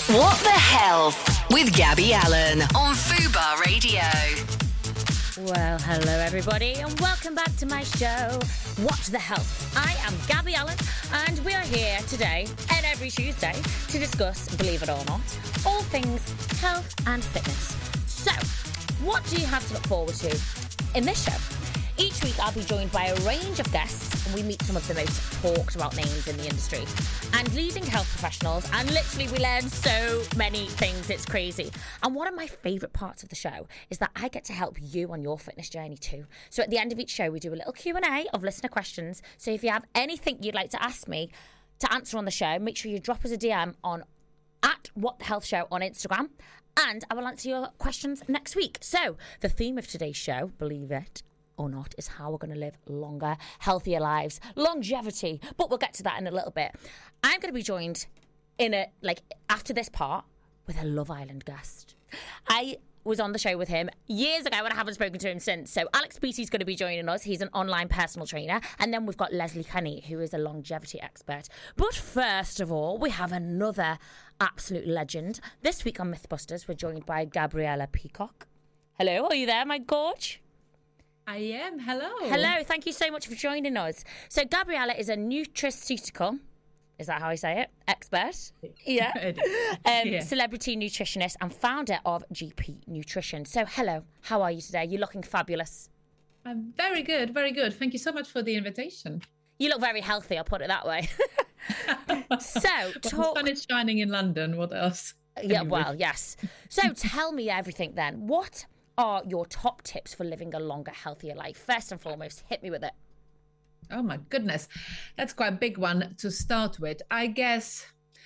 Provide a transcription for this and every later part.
What the Health with Gabby Allen on Fubar Radio. Well, hello everybody and welcome back to my show, What the Health. I am Gabby Allen and we are here today and every Tuesday to discuss, believe it or not, all things health and fitness. So, what do you have to look forward to in this show? Each week I'll be joined by a range of guests and we meet some of the most talked about names in the industry and leading health professionals, and literally we learn so many things, it's crazy. And one of my favourite parts of the show is that I get to help you on your fitness journey too. So at the end of each show we do a little Q&A of listener questions. So if you have anything you'd like to ask me to answer on the show, make sure you drop us a DM on @WhatTheHealthShow on Instagram and I will answer your questions next week. So the theme of today's show, believe it or not, is how we're going to live longer, healthier lives, longevity. But we'll get to that in a little bit. I'm going to be joined after this part with a Love Island guest. I was on the show with him years ago and I haven't spoken to him since. So Alex Beattie's going to be joining us. He's an online personal trainer. And then we've got Leslie Kenny, who is a longevity expert. But first of all, we have another absolute legend. This week on Mythbusters, we're joined by Gabriella Peacock. Hello, are you there, my gorge? I am. Hello. Hello. Thank you so much for joining us. So Gabriella is a nutraceutical, is that how I say it? Expert. Yeah. Celebrity nutritionist and founder of GP Nutrition. So hello. How are you today? You're looking fabulous. I'm very good. Very good. Thank you so much for the invitation. You look very healthy. I'll put it that way. The sun is shining in London. What else? Yeah. Well, yes. So tell me everything then. What are your top tips for living a longer, healthier life? First and foremost, hit me with it. Oh my goodness. That's quite a big one to start with. I guess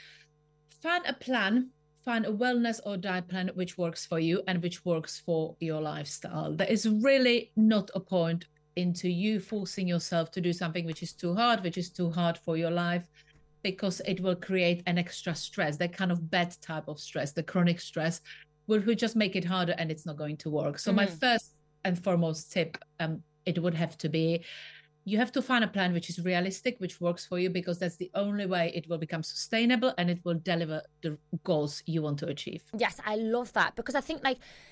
find a wellness or diet plan which works for you and which works for your lifestyle. There is really not a point into you forcing yourself to do something which is too hard for your life, because it will create an extra stress, that kind of bad type of stress, the chronic stress, will just make it harder and it's not going to work. So my first and foremost tip, it would have to be, you have to find a plan which is realistic, which works for you, because that's the only way it will become sustainable and it will deliver the goals you want to achieve. Yes, I love that, because I think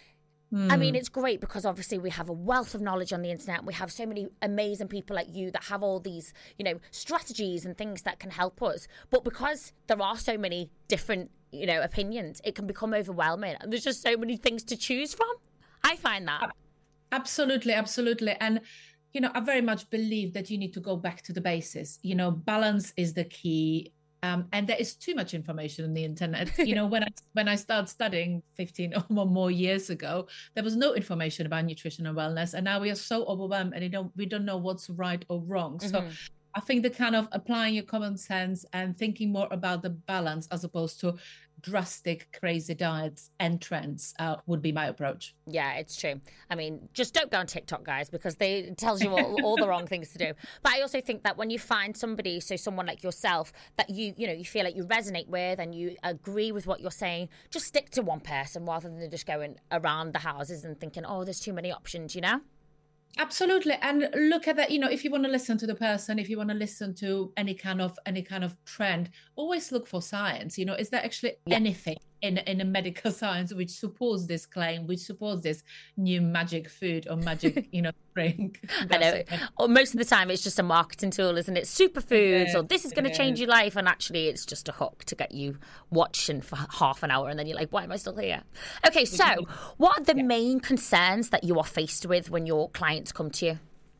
I mean, it's great because obviously we have a wealth of knowledge on the internet. We have so many amazing people like you that have all these, strategies and things that can help us. But because there are so many different, opinions, it can become overwhelming. And there's just so many things to choose from. I find that. Absolutely, absolutely. And, I very much believe that you need to go back to the basis. Balance is the key. And there is too much information on the internet. When I started studying 15 or more years ago, there was no information about nutrition and wellness. And now we are so overwhelmed and we don't know what's right or wrong. So I think the kind of applying your common sense and thinking more about the balance as opposed to drastic, crazy diets and trends would be my approach. Yeah, it's true. I mean, just don't go on TikTok, guys, because it tells you all the wrong things to do. But I also think that when you find somebody, so someone like yourself, that you feel like you resonate with and you agree with what you're saying, just stick to one person rather than just going around the houses and thinking, oh, there's too many options, Absolutely. And look at that, if you want to listen to the person, if you want to listen to any kind of trend, always look for science. Is there actually anything in a medical science which supports this claim, which supports this new magic food or magic, drink? I know. Or most of the time it's just a marketing tool, isn't it? Superfoods, or this is going to change your life. And actually it's just a hook to get you watching for half an hour. And then you're like, why am I still here? Okay, so what are the main concerns that you are faced with when your clients come to you?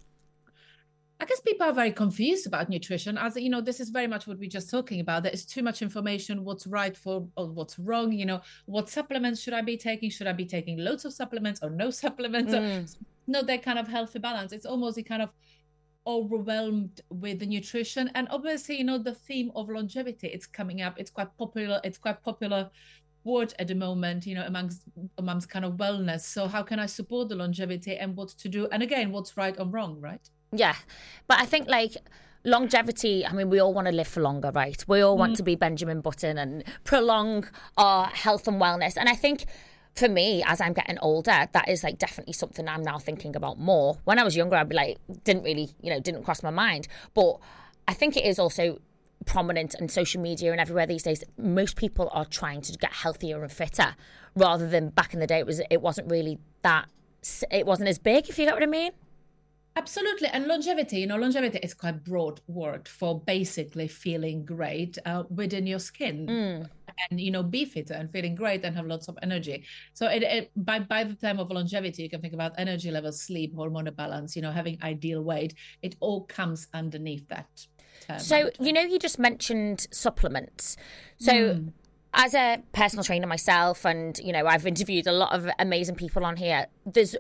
I guess people are very confused about nutrition. As this is very much what we're just talking about. There is too much information, what's right or what's wrong. What supplements should I be taking? Should I be taking loads of supplements or no supplements? Not that kind of healthy balance. It's almost kind of overwhelmed with the nutrition. And obviously, the theme of longevity, it's coming up. It's quite popular. It's quite popular word at the moment, amongst kind of wellness. So how can I support the longevity and what to do? And again, what's right or wrong, right? Yeah, but I think longevity, I mean, we all want to live for longer, right? We all want to be Benjamin Button and prolong our health and wellness. And I think for me, as I'm getting older, that is definitely something I'm now thinking about more. When I was younger, I'd be didn't cross my mind. But I think it is also prominent on social media and everywhere these days, most people are trying to get healthier and fitter rather than back in the day. It wasn't really that, it wasn't as big, if you get what I mean. Absolutely. And longevity, longevity is quite a broad word for basically feeling great within your skin and, be fitter and feeling great and have lots of energy. So by the time of longevity, you can think about energy levels, sleep, hormonal balance, having ideal weight. It all comes underneath that term. So, you just mentioned supplements. So as a personal trainer myself, and, I've interviewed a lot of amazing people on here, there's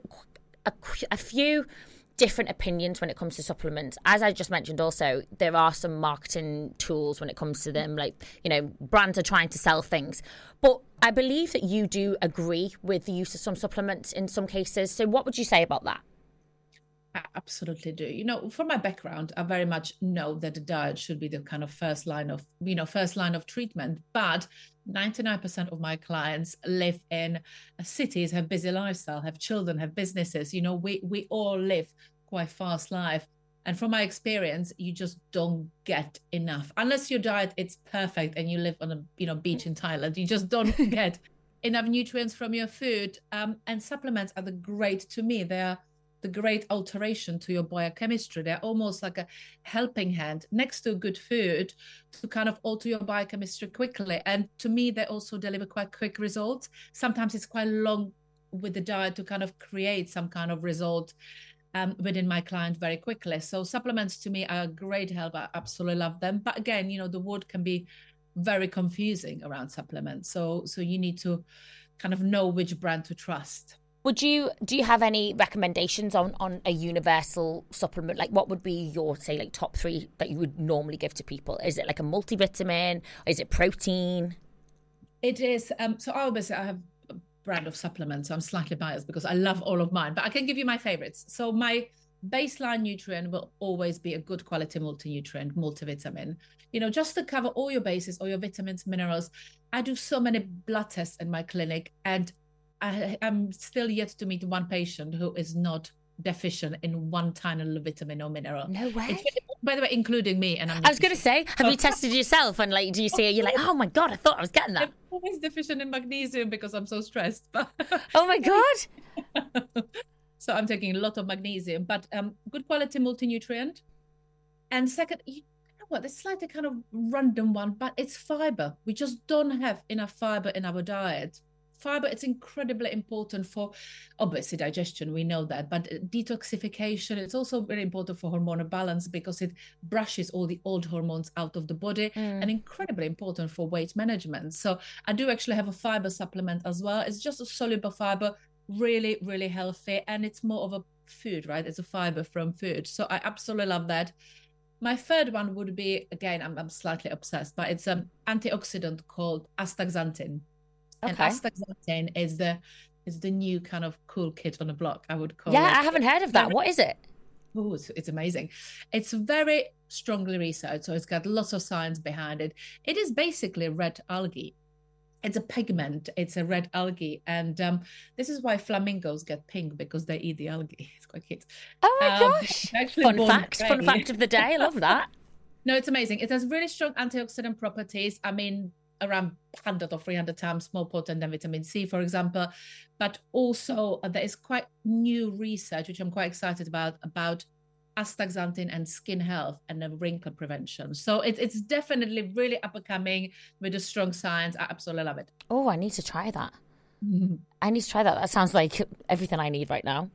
a few different opinions when it comes to supplements. As I just mentioned also, there are some marketing tools when it comes to them, like, brands are trying to sell things. But I believe that you do agree with the use of some supplements in some cases. So what would you say about that? I absolutely do. From my background, I very much know that the diet should be the kind of first line of treatment. But 99% of my clients live in cities, have busy lifestyle, have children, have businesses. We all live quite fast life. And from my experience, you just don't get enough. Unless your diet is perfect and you live on a beach in Thailand, you just don't get enough nutrients from your food. And supplements are they are the great alteration to your biochemistry. They're almost like a helping hand next to good food to kind of alter your biochemistry quickly. And to me, they also deliver quite quick results. Sometimes it's quite long with the diet to kind of create some kind of result within my client very quickly. So supplements to me are a great help. I absolutely love them. But again, the word can be very confusing around supplements. So you need to kind of know which brand to trust. Do you have any recommendations on a universal supplement? Like, what would be your, say, like top 3 that you would normally give to people? Is it like a multivitamin? Is it protein? It is. So obviously I have a brand of supplements, so I'm slightly biased because I love all of mine, but I can give you my favorites. So my baseline nutrient will always be a good quality multi-nutrient, multivitamin. Just to cover all your bases, all your vitamins, minerals. I do so many blood tests in my clinic, and I'm still yet to meet one patient who is not deficient in one tiny little vitamin or mineral. No way. By the way, including me. And I was going to say, have you tested yourself? And like, do you see? You're like, oh my god, I thought I was getting that. I'm always deficient in magnesium because I'm so stressed. Oh my god. So I'm taking a lot of magnesium, but good quality multi-nutrient. And second, you know what? It's slightly kind of random one, but it's fiber. We just don't have enough fiber in our diet. Fiber, it's incredibly important for, obviously, digestion, we know that, but detoxification, it's also very important for hormonal balance because it brushes all the old hormones out of the body, and incredibly important for weight management. So I do actually have a fiber supplement as well. It's just a soluble fiber, really, really healthy, and it's more of a food, right? It's a fiber from food. So I absolutely love that. My third one would be, again, I'm slightly obsessed, but it's an antioxidant called astaxanthin. Okay. And astaxanthin is the new kind of cool kid on the block, I would call it. Yeah, I haven't heard of that. What is it? Oh, it's amazing. It's very strongly researched, so it's got lots of science behind it. It is basically red algae. It's a pigment. It's a red algae. And this is why flamingos get pink, because they eat the algae. It's quite cute. Oh my gosh. Fun fact of the day. I love that. No, it's amazing. It has really strong antioxidant properties. I mean, around 100 or 300 times more potent than vitamin C, for example. But also there is quite new research, which I'm quite excited about astaxanthin and skin health and wrinkle prevention. So it's definitely really up and coming with a strong science. I absolutely love it. Oh, I need to try that. I need to try that. That sounds like everything I need right now.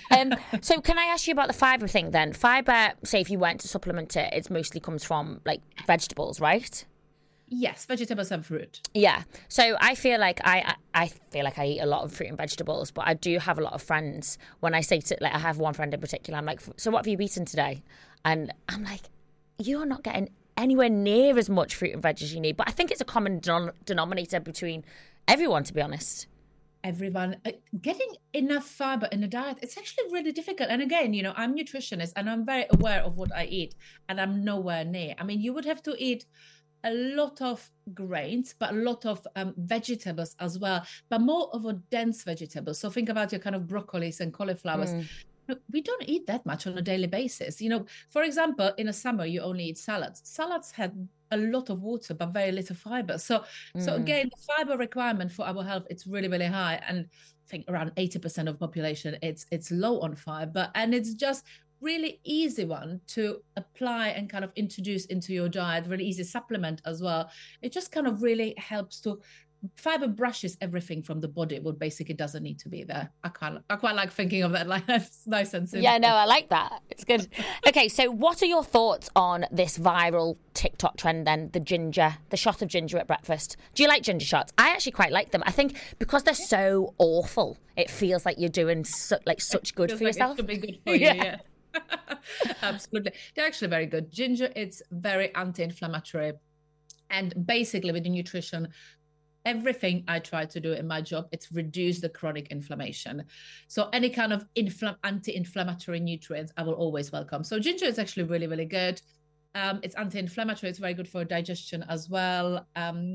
So can I ask you about the fibre thing then? Fibre, say if you went to supplement it, it mostly comes from like vegetables, right? Yes, vegetables and fruit. Yeah. So I feel like I eat a lot of fruit and vegetables, but I do have a lot of friends. When I say to, like, I have one friend in particular, I'm like, so what have you eaten today? And I'm like, you're not getting anywhere near as much fruit and veg as you need. But I think it's a common denominator between everyone, to be honest. Everyone getting enough fiber in the diet, it's actually really difficult. And again, I'm a nutritionist and I'm very aware of what I eat, and I'm nowhere near. I mean, you would have to eat a lot of grains, but a lot of vegetables as well, but more of a dense vegetables. So think about your kind of broccolis and cauliflowers. we don't eat that much on a daily basis. For example, in a summer, you only eat salads. Salads have a lot of water, but very little fiber. So again, the fiber requirement for our health, it's really, really high. And I think around 80% of population, it's low on fiber. And it's just really easy one to apply and kind of introduce into your diet, really easy supplement as well. It just kind of really helps to fiber brushes everything from the body, what basically doesn't need to be there. I quite like thinking of that, like that's nice and simple. Yeah, no, I like that. It's good. Okay, so what are your thoughts on this viral TikTok trend then, the shot of ginger at breakfast? Do you like ginger shots? I actually quite like them. I think because they're so awful, it feels like you're doing such good for yourself. It should be good for you, yeah. Absolutely. They're actually very good. Ginger, it's very anti-inflammatory. And basically with the nutrition, everything I try to do in my job, it's reduce the chronic inflammation. So any kind of anti-inflammatory nutrients, I will always welcome. So ginger is actually really, really good. It's anti-inflammatory. It's very good for digestion as well.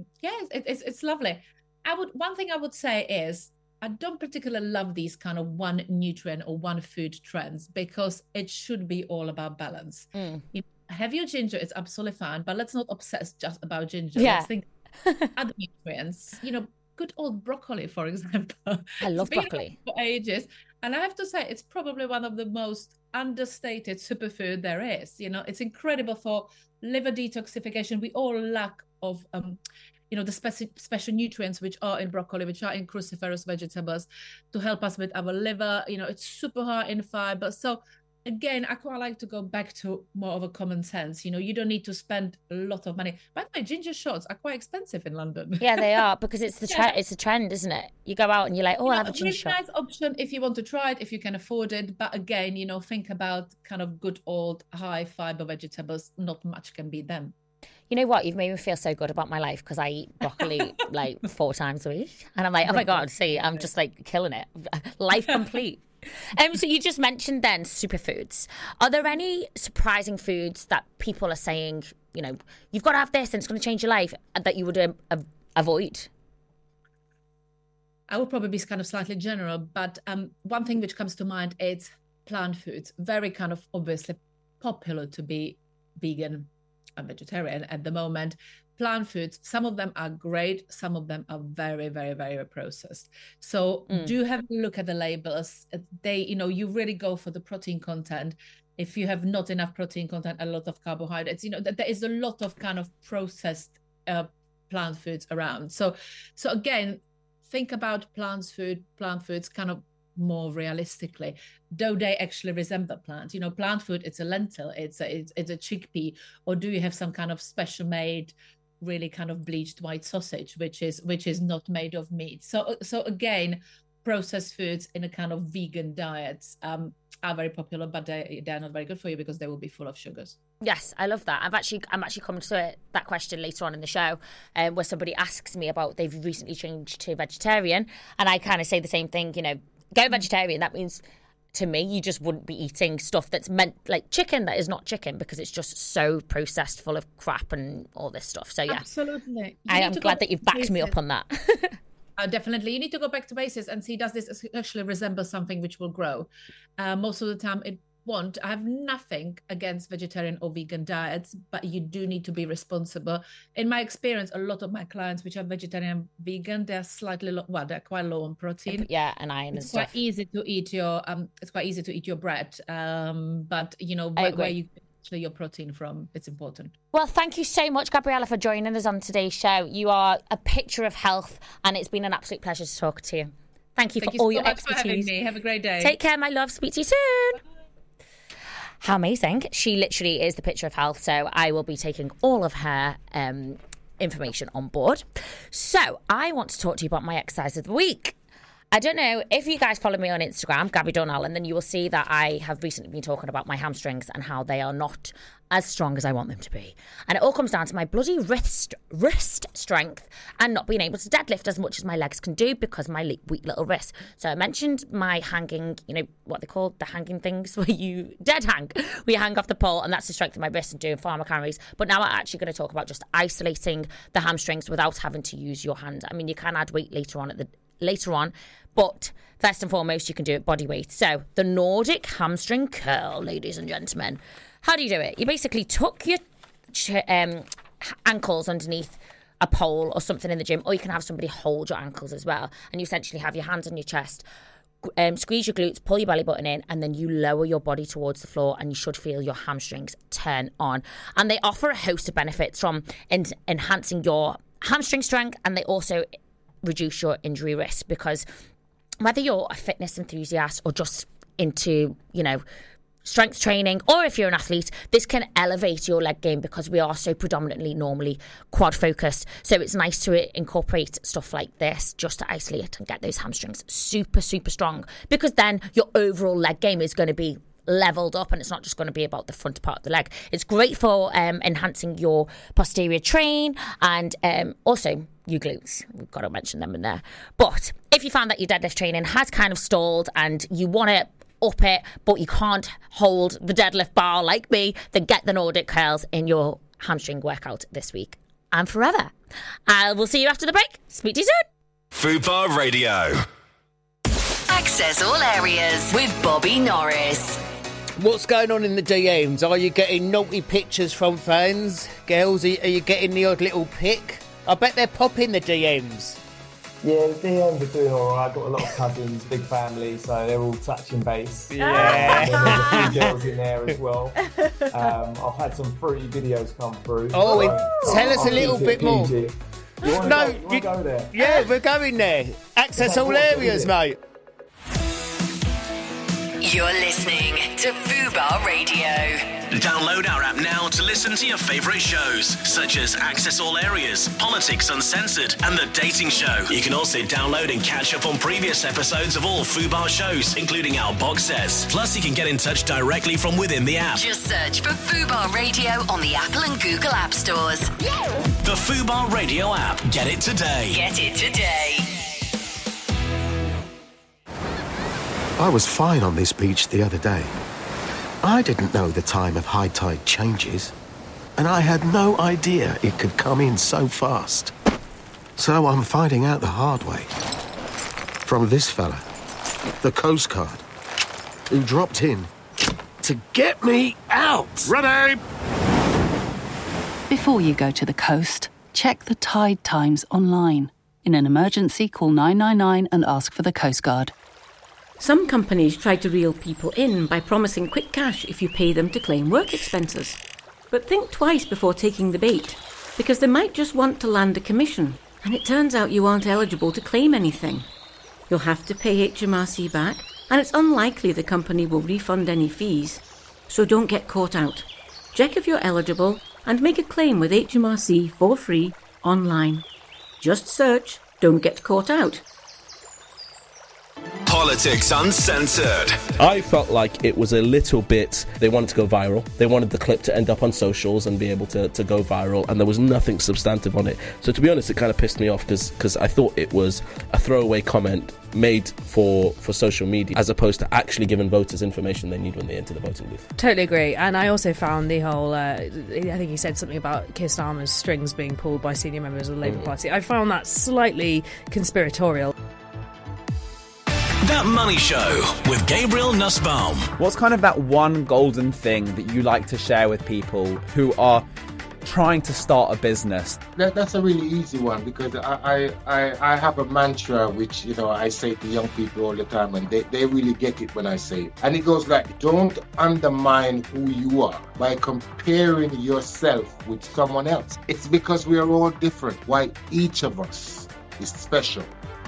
It's lovely. One thing I would say is I don't particularly love these kind of one nutrient or one food trends because it should be all about balance. Have your ginger, it's absolutely fine, but let's not obsess just about ginger. Yeah. Let's think other nutrients, good old broccoli, for example. I love broccoli for ages, and I have to say it's probably one of the most understated superfood there is. It's incredible for liver detoxification. We all lack of the special nutrients which are in broccoli, which are in cruciferous vegetables, to help us with our liver. It's super high in fiber. So again, I quite like to go back to more of a common sense. You don't need to spend a lot of money. By the way, ginger shots are quite expensive in London. Yeah, they are, because it's the trend. It's a trend, isn't it? You go out and you're like, I'll have a ginger shot. Nice option if you want to try it, if you can afford it. But again, think about kind of good old high fiber vegetables. Not much can beat them. You know what? You've made me feel so good about my life because I eat broccoli like 4 times a week. And I'm like, oh my God, see, I'm just like killing it. Life complete. So you just mentioned then superfoods. Are there any surprising foods that people are saying, you've got to have this and it's going to change your life, that you would avoid? I would probably be kind of slightly general, but one thing which comes to mind is plant foods. Very kind of obviously popular to be vegan and vegetarian at the moment. Plant foods, some of them are great, some of them are very, very, very processed. So do have a look at the labels. You really go for the protein content. If you have not enough protein content, a lot of carbohydrates, there is a lot of kind of processed plant foods around. So again, think about plant foods kind of more realistically. Do they actually resemble plant? Plant food, it's a lentil, it's a chickpea, or do you have some kind of special made, really kind of bleached white sausage, which is not made of meat? So again, processed foods in a kind of vegan diets are very popular, but they're not very good for you because they will be full of sugars. Yes, I love that. I'm actually coming to that question later on in the show, where somebody asks me about they've recently changed to vegetarian, and I kind of say the same thing. Go vegetarian. That means, to me, you just wouldn't be eating stuff that's meant like chicken that is not chicken, because it's just so processed, full of crap and all this stuff. So yeah, absolutely. I am glad that you've backed me up on that. Definitely. You need to go back to basics and see, does this actually resemble something which will grow? Most of the time it won't. I have nothing against vegetarian or vegan diets, but you do need to be responsible. In my experience, a lot of my clients which are vegetarian, vegan, they're they're quite low on protein. Yeah, and iron and stuff. It's quite easy to eat your bread. But where you get actually your protein from, it's important. Well, thank you so much, Gabriella, for joining us on today's show. You are a picture of health, and it's been an absolute pleasure to talk to you. Thank you for all your expertise. For having me. Have a great day. Take care, my love. Speak to you soon. How amazing. She literally is the picture of health, so I will be taking all of her information on board. So I want to talk to you about my exercise of the week. I don't know if you guys follow me on Instagram, Gabby Donnell, and then you will see that I have recently been talking about my hamstrings and how they are not as strong as I want them to be. And it all comes down to my bloody wrist strength and not being able to deadlift as much as my legs can do because of my weak little wrist. So I mentioned my hanging, what they call the hanging things where you dead hang. We hang off the pole, and that's to strengthen my wrist and doing farmer carries. But now I'm actually going to talk about just isolating the hamstrings without having to use your hand. I mean, you can add weight later on later on. But first and foremost, you can do it body weight. So the Nordic hamstring curl, ladies and gentlemen. How do you do it? You basically tuck your ankles underneath a pole or something in the gym, or you can have somebody hold your ankles as well. And you essentially have your hands on your chest, squeeze your glutes, pull your belly button in, and then you lower your body towards the floor, and you should feel your hamstrings turn on. And they offer a host of benefits from enhancing your hamstring strength, and they also reduce your injury risk, because whether you're a fitness enthusiast or just into, strength training, or if you're an athlete, this can elevate your leg game, because we are so predominantly normally quad focused. So it's nice to incorporate stuff like this just to isolate and get those hamstrings super, super strong, because then your overall leg game is going to be leveled up, and it's not just going to be about the front part of the leg. It's great for enhancing your posterior train and also your glutes. We've got to mention them in there. But if you found that your deadlift training has kind of stalled and you want to up it, but you can't hold the deadlift bar like me, then get the Nordic curls in your hamstring workout this week and forever. We'll see you after the break. Speak to you soon. Fubar Radio. Access all areas with Bobby Norris. What's going on in the DMs? Are you getting naughty pictures from fans? Girls, are you getting the odd little pic? I bet they're popping the DMs. Yeah, the DMs are doing all right. I've got a lot of cousins, big family, so they're all touching base. Yeah. And then there's a few girls in there as well. I've had some fruity videos come through. Oh, tell us a little bit more. You want to go there? Yeah, we're going there. Access all areas, mate. You're listening to Fubar Radio. Download our app now to listen to your favourite shows, such as Access All Areas, Politics Uncensored, and The Dating Show. You can also download and catch up on previous episodes of all Fubar shows, including our box sets. Plus, you can get in touch directly from within the app. Just search for Fubar Radio on the Apple and Google App Stores. The Fubar Radio app. Get it today. Get it today. I was fine on this beach the other day. I didn't know the time of high tide changes, and I had no idea it could come in so fast. So I'm finding out the hard way. From this fella, the Coast Guard, who dropped in to get me out. Ready! Before you go to the coast, check the tide times online. In an emergency, call 999 and ask for the Coast Guard. Some companies try to reel people in by promising quick cash if you pay them to claim work expenses. But think twice before taking the bait, because they might just want to land a commission, and it turns out you aren't eligible to claim anything. You'll have to pay HMRC back, and it's unlikely the company will refund any fees. So don't get caught out. Check if you're eligible and make a claim with HMRC for free online. Just search "Don't Get Caught Out." Politics Uncensored. I felt like it was a little bit, they wanted to go viral. They wanted the clip to end up on socials and be able to go viral, and there was nothing substantive on it. So to be honest, it kind of pissed me off because I thought it was a throwaway comment made for social media, as opposed to actually giving voters information they need when they enter the voting booth. Totally agree. And I also found the whole, I think he said something about Keir Starmer's strings being pulled by senior members of the Labour Party. I found that slightly conspiratorial. That Money Show with Gabriel Nussbaum. What's kind of that one golden thing that you like to share with people who are trying to start a business? That's a really easy one, because I have a mantra which, I say to young people all the time, and they really get it when I say it. And it goes like, don't undermine who you are by comparing yourself with someone else. It's because we are all different, why each of us is special.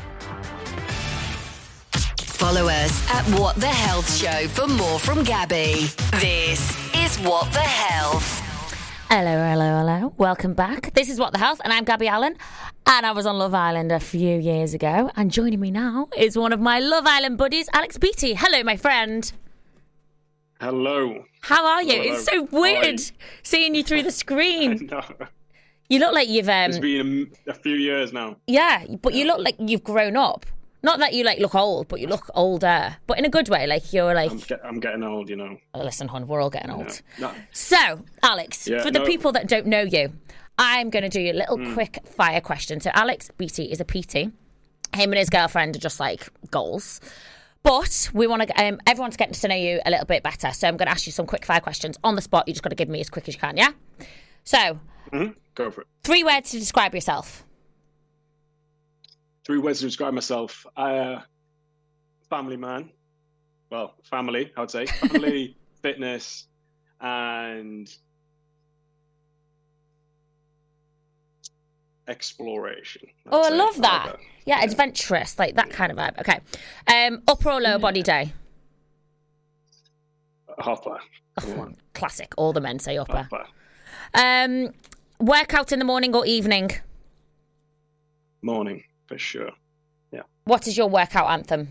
Follow us at What the Health Show for more from Gabby. This is What the Health. Hello. Welcome back. This is What the Health, and I'm Gabby Allen. And I was on Love Island a few years ago. And joining me now is one of my Love Island buddies, Alex Beattie. Hello, my friend. Hello. How are you? Hello. It's so weird seeing you through the screen. I know. You look like you've... It's been a few years now. Yeah, but you look like you've grown up. Not that you look old, but you look older. But in a good way, you're I'm getting old, Oh, listen, hon, we're all getting old. No. So, Alex, for the people that don't know you, I'm going to do you a little quick fire question. So, Alex Beattie is a PT. Him and his girlfriend are just like goals. But we want to everyone to get to know you a little bit better. So I'm going to ask you some quick fire questions on the spot. You just got to give me as quick as you can, yeah? So, Go for it. 3 words to describe yourself. 3 words to describe myself. Family man. Well, family, I would say. Family, fitness, and exploration. I love that. Yeah, adventurous, like that kind of vibe. Okay. Upper or lower body day? Upper. Classic. All the men say upper. Upper. Workout in the morning or evening? Morning, for sure. Yeah. What is your workout anthem?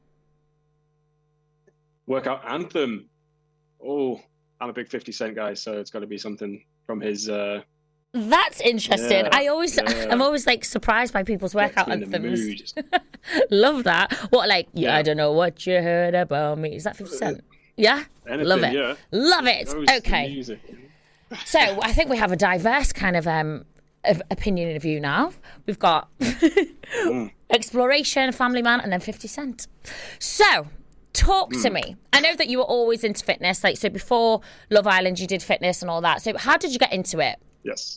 Workout anthem. Oh, I'm a big 50 Cent guy, so it's got to be something from his... That's interesting. Yeah, I'm always like surprised by people's workout Gets me in the anthems. mood. Love that. What, like, I don't know what you heard about me. Is that 50 Cent? Yeah? Anything, Love it. yeah. Love it. Knows the Okay. music. So I think we have a diverse kind of opinion of you now. We've got exploration, family man, and then 50 Cent. So talk to me. I know that you were always into fitness. Like, so before Love Island, you did fitness and all that. So how did you get into it? Yes.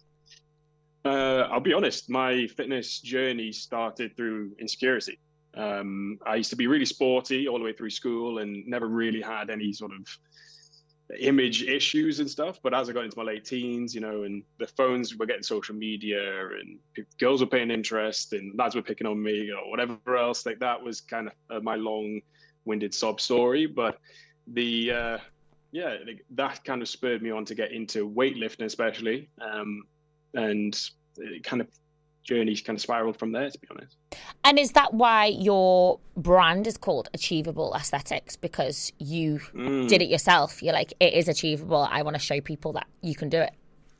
I'll be honest, my fitness journey started through insecurity. I used to be really sporty all the way through school and never really had any sort of image issues and stuff. But as I got into my late teens, you know, and the phones were getting social media and girls were paying interest and lads were picking on me or whatever else, like that was kind of my long-winded sob story. But that kind of spurred me on to get into weightlifting, especially. And it kind of journey kind of spiraled from there, to be honest. And is that why your brand is called Achievable Aesthetics? Because you did it yourself. You're like, it is achievable. I want to show people that you can do it.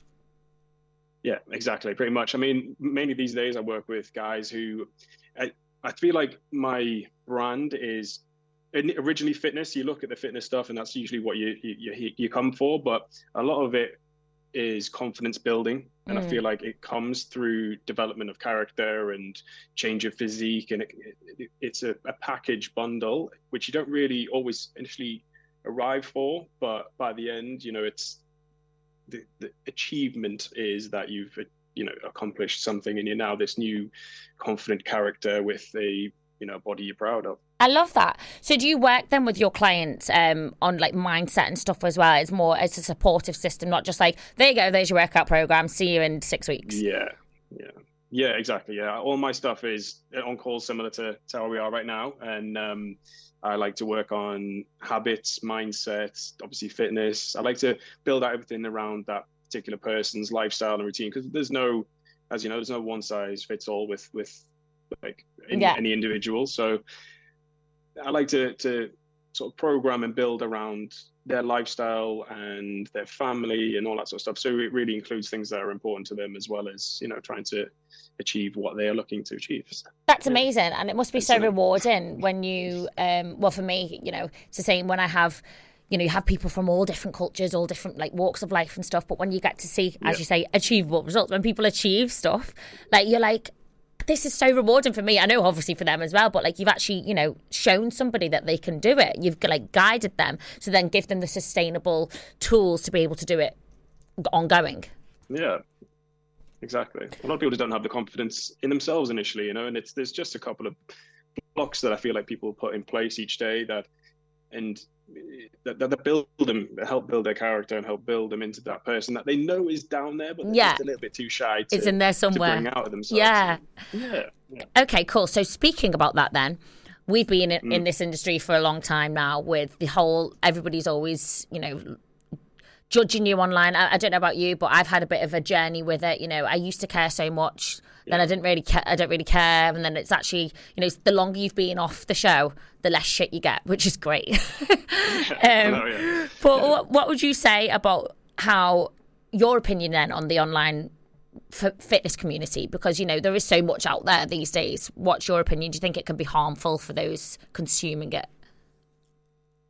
Yeah, exactly. Pretty much. I mean, mainly these days I work with guys who I feel like my brand is originally fitness. You look at the fitness stuff and that's usually what you come for. But a lot of it is confidence building. And I feel like it comes through development of character and change of physique. And it's a package bundle, which you don't really always initially arrive for. But by the end, you know, it's the achievement is that you've, you know, accomplished something and you're now this new confident character with a, you know, body you're proud of. I love that. So do you work then with your clients on like mindset and stuff as well? It's more as a supportive system, not just like, there you go, there's your workout program, see you in 6 weeks. Yeah, exactly. Yeah, all my stuff is on call similar to how we are right now. And I like to work on habits, mindset, obviously fitness. I like to build out everything around that particular person's lifestyle and routine, because there's no, as you know, there's no one size fits all with like any individual. So I like to sort of program and build around their lifestyle and their family and all that sort of stuff. So it really includes things that are important to them as well as, you know, trying to achieve what they are looking to achieve. That's amazing. And it must be so rewarding when you, well, for me, you know, it's the same when I have, you know, you have people from all different cultures, all different like walks of life and stuff. But when you get to see, as you say, achievable results, when people achieve stuff, like you're like, this is so rewarding for me. I know obviously for them as well, but like you've actually, you know, shown somebody that they can do it. You've like guided them to then give them the sustainable tools to be able to do it ongoing. Yeah, exactly. A lot of people just don't have the confidence in themselves initially, you know, and there's just a couple of blocks that I feel like people put in place each day that build them, help build their character and help build them into that person that they know is down there, but they're just a little bit too shy to, it's in there somewhere, to bring out of themselves. Yeah. Okay, cool. So speaking about that then, we've been in this industry for a long time now with the whole, everybody's always, you know, judging you online. I don't know about you, but I've had a bit of a journey with it. You know, I used to care so much, then I don't really care, and then it's actually, you know, the longer you've been off the show, the less shit you get, which is great. But what would you say about how your opinion then on the online fitness community? Because, you know, there is so much out there these days. What's your opinion? Do you think it can be harmful for those consuming it?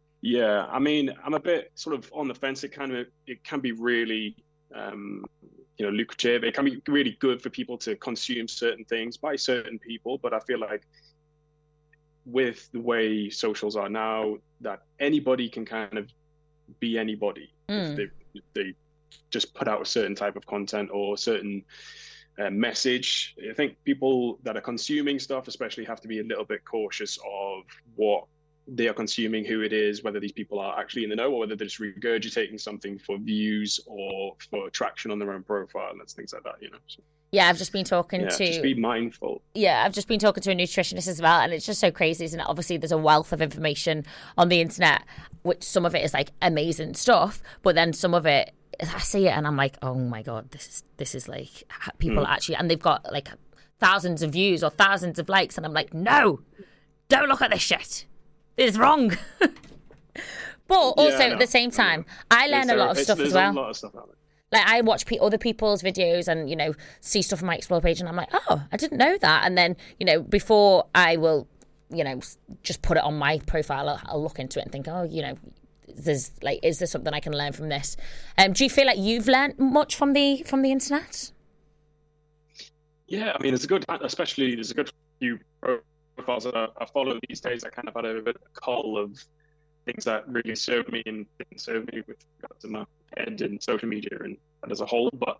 Yeah, I mean, I'm a bit sort of on the fence. It can be really lucrative. It can be really good for people to consume certain things by certain people, but I feel like with the way socials are now, that anybody can kind of be anybody if they just put out a certain type of content or a certain message. I think people that are consuming stuff especially have to be a little bit cautious of what they are consuming, who it is, whether these people are actually in the know or whether they're just regurgitating something for views or for traction on their own profile and things like that, So, yeah, I've just been talking to... just be mindful. Yeah, I've just been talking to a nutritionist as well, and it's just so crazy, isn't it? Obviously, there's a wealth of information on the internet, which some of it is like amazing stuff, but then some of it, I see it and I'm like, oh my God, this is like people actually, and they've got like thousands of views or thousands of likes, and I'm like, no, don't look at this shit. It's wrong. But also at the same time, I learn a lot of stuff as well. There's a lot of stuff out there. Like I watch other people's videos and, see stuff on my Explore page and I'm like, oh, I didn't know that. And then, before I will, just put it on my profile, I'll look into it and think, oh, is there something I can learn from this? Do you feel like you've learned much from the internet? Yeah, I mean, there's a good few profiles that I follow these days. I kind of had a bit of a cull of things that really served me and didn't serve me with regards to my head and social media and as a whole. But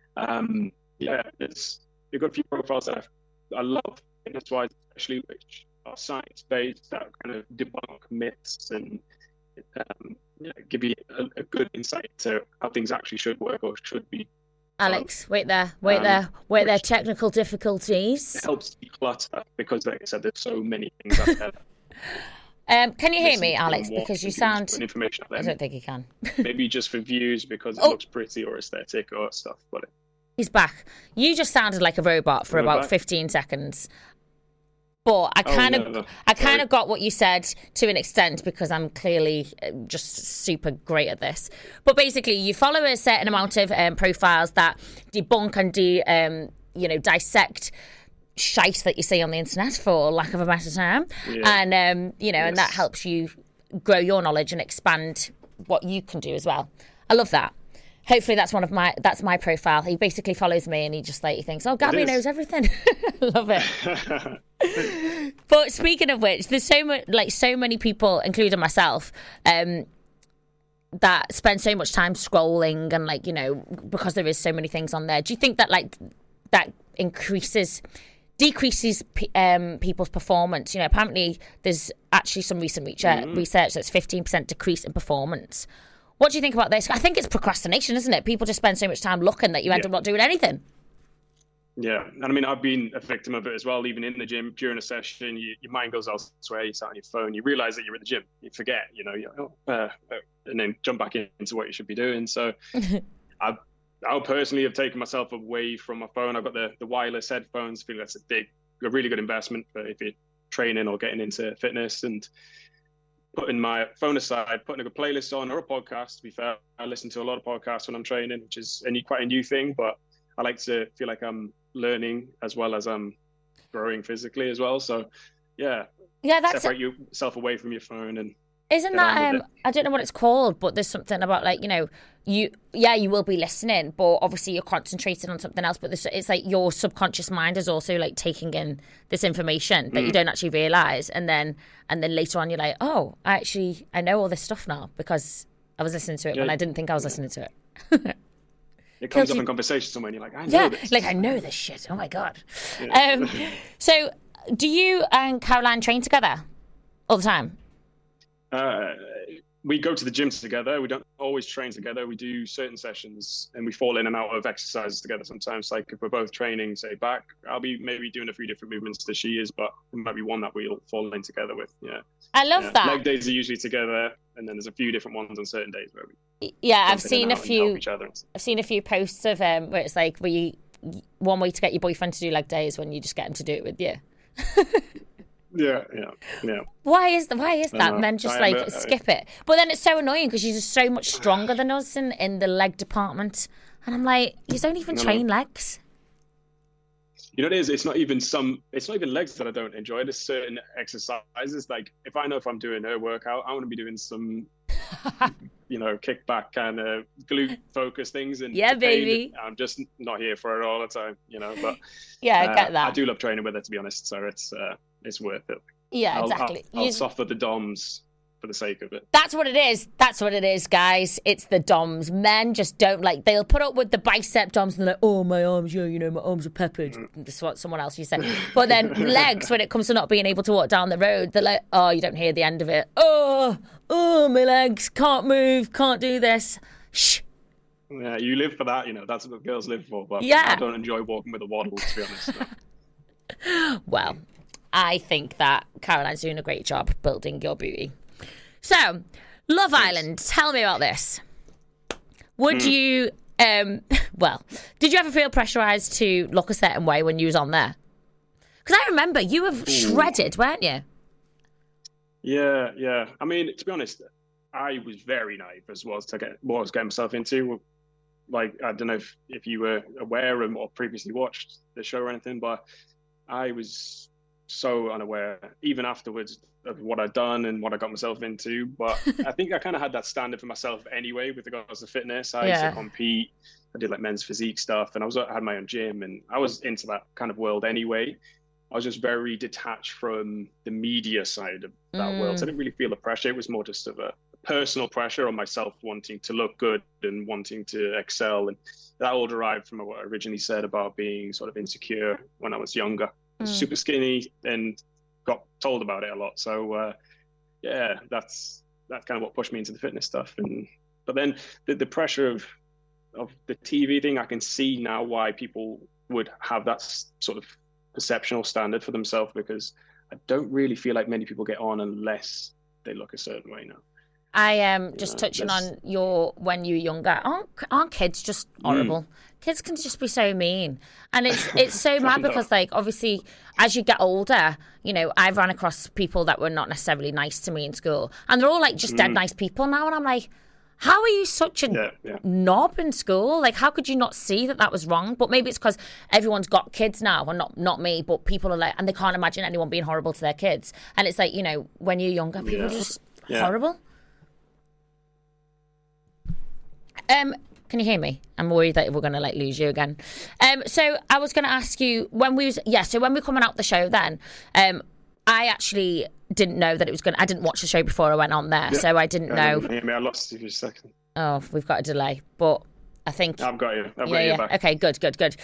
it's a good few profiles that I love, fitness-wise, especially, which are science-based, that kind of debunk myths and give you a good insight to how things actually should work or should be. Alex, wait there. Technical difficulties. It helps declutter because, like I said, there's so many things out there. Can you hear me, Alex? Because you sound... Information out there. I don't think you can. Maybe just for views because it looks pretty or aesthetic or stuff. But he's back. You just sounded like a robot for about 15 seconds. But I kind of got what you said to an extent because I'm clearly just super great at this. But basically, you follow a certain amount of profiles that debunk and dissect shite that you see on the internet, for lack of a better term. Yeah. And and that helps you grow your knowledge and expand what you can do as well. I love that. Hopefully that's my profile. He basically follows me and he just he thinks, oh, Gabby knows everything. Love it. But speaking of which, there's so many people, including myself, that spend so much time scrolling and because there is so many things on there. Do you think that that decreases people's performance? Apparently there's actually some recent research that's 15% decrease in performance. What do you think about this? I think it's procrastination, isn't it? People just spend so much time looking that you end up not doing anything. Yeah, and I mean, I've been a victim of it as well. Even in the gym, during a session, your mind goes elsewhere. You start on your phone. You realise that you're at the gym. You forget, and then jump back into what you should be doing. So I personally have taken myself away from my phone. I've got the wireless headphones. I feel that's a really good investment for if you're training or getting into fitness, and putting my phone aside, putting a good playlist on or a podcast. To be fair, I listen to a lot of podcasts when I'm training, which is quite a new thing, but I like to feel like I'm learning as well as I'm growing physically as well. So that's separate yourself away from your phone. And isn't that I don't know what it's called, but there's something about you will be listening, but obviously you're concentrating on something else, but it's like your subconscious mind is also taking in this information that you don't actually realize, and then later on you're like, oh, I know all this stuff now because I was listening to it when I didn't think I was listening to it. It comes up in conversation somewhere and you're like, I know this. I know this shit. Oh my God. Yeah. So do you and Caroline train together all the time? We go to the gym together. We don't always train together. We do certain sessions and we fall in and out of exercises together sometimes. Like if we're both training, say back, I'll be maybe doing a few different movements that she is, but it might be one that we'll fall in together with. Yeah. I love that. Leg days are usually together, and then there's a few different ones on certain days where we. Yeah, I've seen a few. I've seen a few posts of where it's one way to get your boyfriend to do leg days when you just get him to do it with you. Yeah. Why is that? Men just skip it. But then it's so annoying because you're just so much stronger than us in the leg department. And I'm like, you don't even train legs. You know what it is? It's not even legs that I don't enjoy. There's certain exercises. Like if I know if I'm doing a workout, I want to be doing some kickback kind of glute focus things. And yeah, baby. I'm just not here for it all the time, but yeah, I get that. I do love training with it, to be honest. So it's worth it. Yeah, exactly. I'll suffer the DOMs for the sake of it. That's what it is. That's what it is, guys. It's the DOMs. Men just don't like. They'll put up with the bicep DOMs and they're like, oh, my arms, my arms are peppered. That's what someone else you said. But then legs, when it comes to not being able to walk down the road, they're like, oh, you don't hear the end of it. Oh, my legs, can't move, can't do this. Shh. Yeah, you live for that. That's what girls live for. But yeah. I don't enjoy walking with a waddle, to be honest. No. Well, I think that Caroline's doing a great job building your beauty. So, Love Island, tell me about this. Would you, did you ever feel pressurised to look a certain way when you was on there? Because I remember you were shredded, weren't you? Yeah. I mean, to be honest, I was very naive as well to get what I was getting myself into. Like, I don't know if you were aware or previously watched the show or anything, but I was so unaware, even afterwards, of what I'd done and what I got myself into. But I think I kind of had that standard for myself anyway with regards to fitness. I used to compete. I did like men's physique stuff, and I had my own gym, and I was into that kind of world anyway. I was just very detached from the media side of that world. So I didn't really feel the pressure. It was more just of a personal pressure on myself wanting to look good and wanting to excel. And that all derived from what I originally said about being sort of insecure when I was younger. I was super skinny and got told about it a lot. So that's kind of what pushed me into the fitness stuff. But then the pressure of the TV thing, I can see now why people would have that sort of perceptional standard for themselves, because I don't really feel like many people get on unless they look a certain way now. I am just touching on when you were younger. Aren't kids just horrible? Kids can just be so mean, and it's so mad because, like, obviously as you get older, I've run across people that were not necessarily nice to me in school, and they're all like just dead nice people now, and I'm like, how are you such a knob in school? Like, how could you not see that was wrong? But maybe it's because everyone's got kids now, and not me, but people are like, and they can't imagine anyone being horrible to their kids, and it's like, when you're younger, people are just horrible. Can you hear me? I'm worried that we're going to lose you again. So I was going to ask you when we were coming out the show then, I actually didn't know that it was going to, I didn't watch the show before I went on there. Yeah. So I didn't know. I lost you for a second. Oh, we've got a delay, but I think. I've got you. I've got you back. Okay, good.